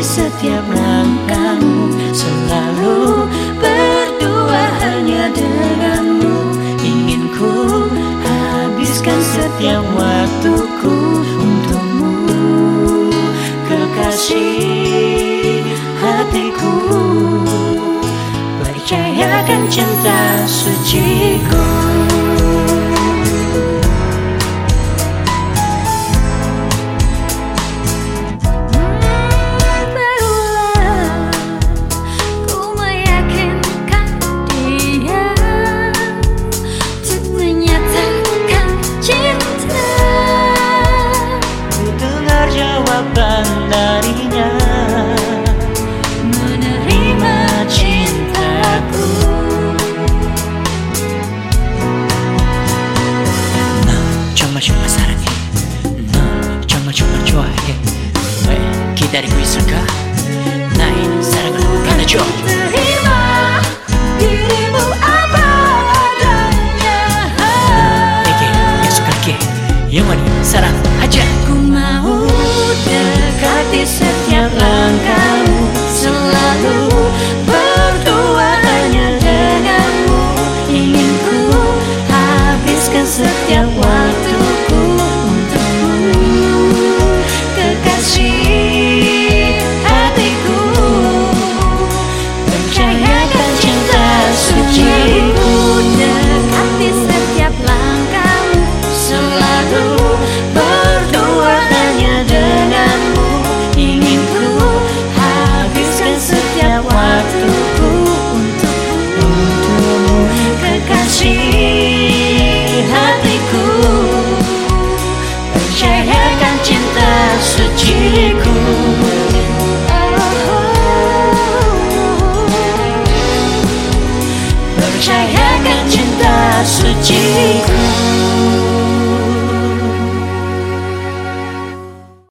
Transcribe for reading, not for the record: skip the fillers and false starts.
setiap langkahmu, selalu berdua hanya denganmu. Ingin ku habiskan setiap waktuku untukmu, kekasih hatiku. Percayakan cinta suciku. Darinya menerima cintaku. cuma sarangi, cuma cuahe. Kita diwisaka, naik sarangan karena jo. Terima dirimu apa adanya. Yang suka yang wani sarang aja. Ku mau dekati setiap langkahmu, selalu berdua hanya denganmu. Ingin ku habiskan setiap waktuku untukmu, kekasih hatiku. Percayakan cinta suciku. Dekati setiap langkahmu, selalu berdua hanya denganmu. Ingin ku habiskan setiap waktuku untukmu, kekasih hatiku. Percayakan cinta suciku. Percayakan cinta suciku.